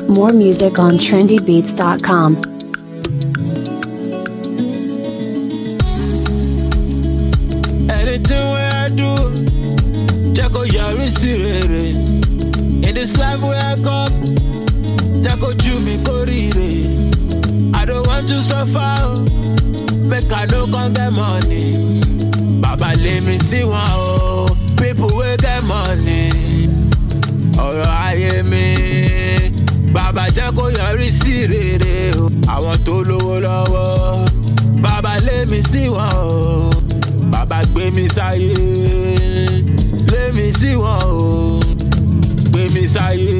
More music on trendybeats.com. Anything where I do, Jacko Yari Sirere. In this life where I come, Jacko Jumi Korire. I don't want to suffer, make I don't come get money. Baba let me see one, oh, people will get money. Ọ̀rọ̀ ayé mi, Baba Jacko Yari Sirere. Àwọn tó lówó lọ́wọ́, Baba let me see one, oh. Baba gbé mi sáyé, let me see one, oh. Gbé mi sáyé,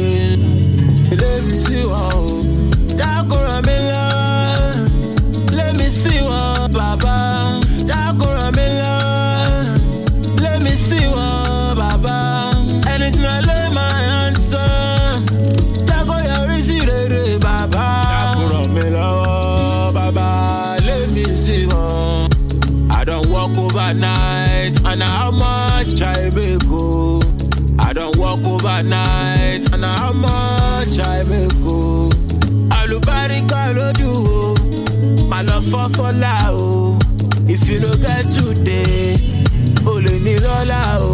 let me see one, oh. Jacko ràn mí lọ́wọ́, let me see one, Baba. Jacko ràn mí lọ́wọ́, let me see one, Baba. Anything I lay my hands on, Jacko Yari Sirere, Baba. Jacko ràn mí lọ́wọ́, Baba, let me see one. I don't walk overnight, and how much I make go. I don't walk overnight, and how much I make go. Alubarika loju o, my love for lao. If you don't get today, ole ni lola o.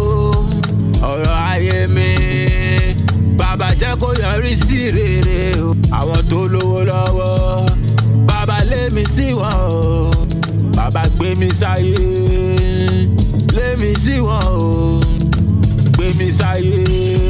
Ọ̀rọ̀ ayé mi, Baba Jacko Yari Sirere. Àwọn tó lówó lọ́wọ́, Baba let me see one o. Baba gbé mi sáyé, let me see one, oh. Gbé mi sáyé,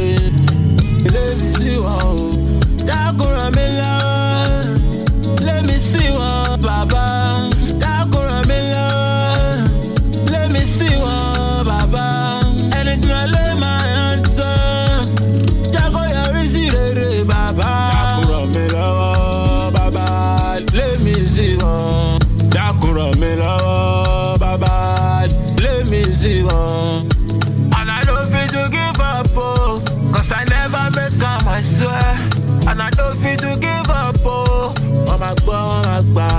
let me see one, oh. Jacko ràn mí lọ́wọ́, let me see one, Baba. Jacko ràn mí lọ́wọ́, let me see one, Baba. Anything I lay my hands on, Jacko Yari Sirere, Baba. Jacko ràn mí lọ́wọ́, Baba, let me see one. Jacko ràn mí lọ́wọ́, Baba, let me see one. And I don't feel to give up, oh, cause I never make am, I swear. And I don't feel to give up, oh. Wọ́n máa gbọ́, wọ́n máa gbà.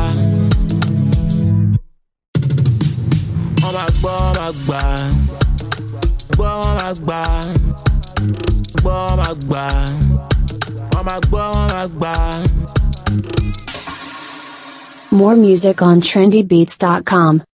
Wọ́n máa gbọ́, wọ́n máa gbà. Gbọ́, wọ́n máa gbà. Gbọ́, wọ́n máa gbà. Wọ́n máa gbọ́, wọ́n máa gbà. More music on trendybeats.com.